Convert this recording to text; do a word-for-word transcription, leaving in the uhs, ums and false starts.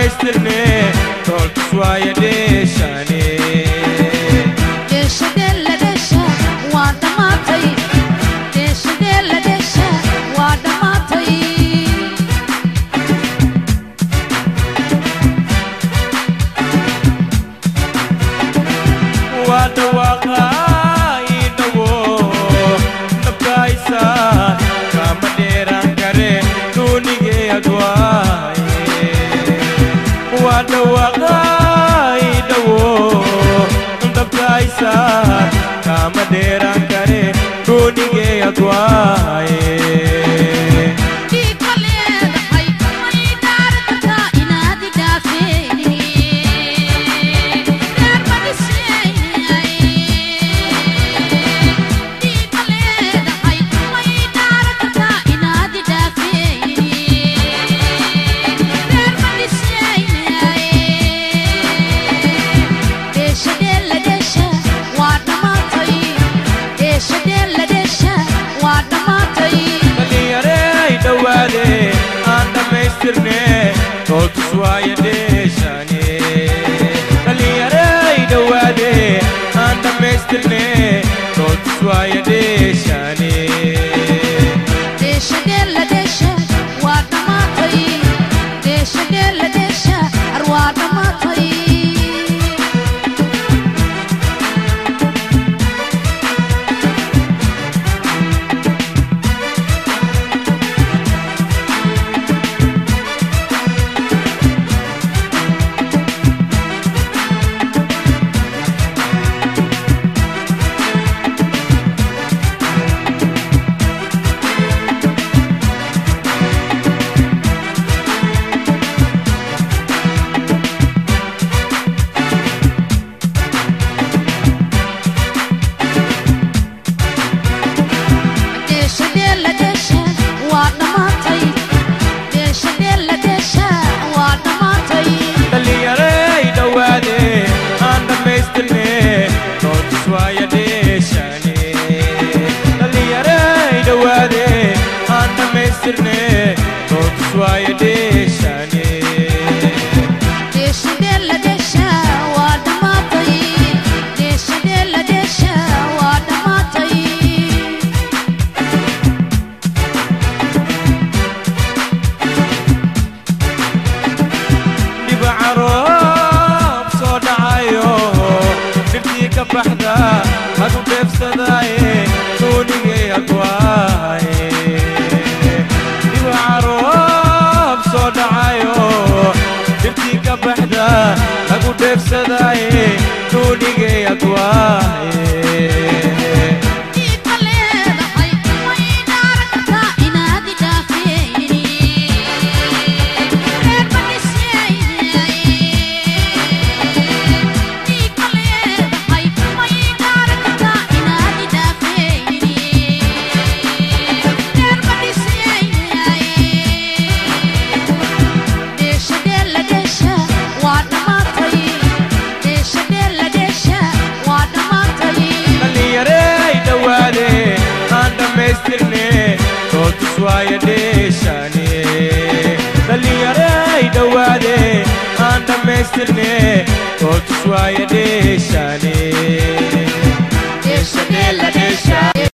dhammaystirne dooltus waaye dheeshane deeshadela desha waa dhamaatay deeshadela desha waa dhamaatay waa dhawaaqay dhawo nabkaaysa kama dheeraan kare duunigee adwaaye waa dhawaaqay dhawo nabkaaysa kama dheeraan kare duunigee adwaaye dooltus waaye dheeshane dhalinyaray dhawaade aan dhammaystirne dooltus waaye dheeshane deeshadela desha waa dhamaatay deeshadela desha ar waa dhamaatay dooltus waaye dheeshane deeshadela desha waa dhamaatay deeshadela desha waa dhamaatay dhibaca roob soo dhacayo dhibtii ka baxda hadu dheefsadaaye duunigee adwaaye dhibtii ka baxda lagu dheefsadaaye duunigee adwaaye dooltus waaye dheeshane dhalinyaray dhawaade aan dhammaystirne dooltus waaye dheeshane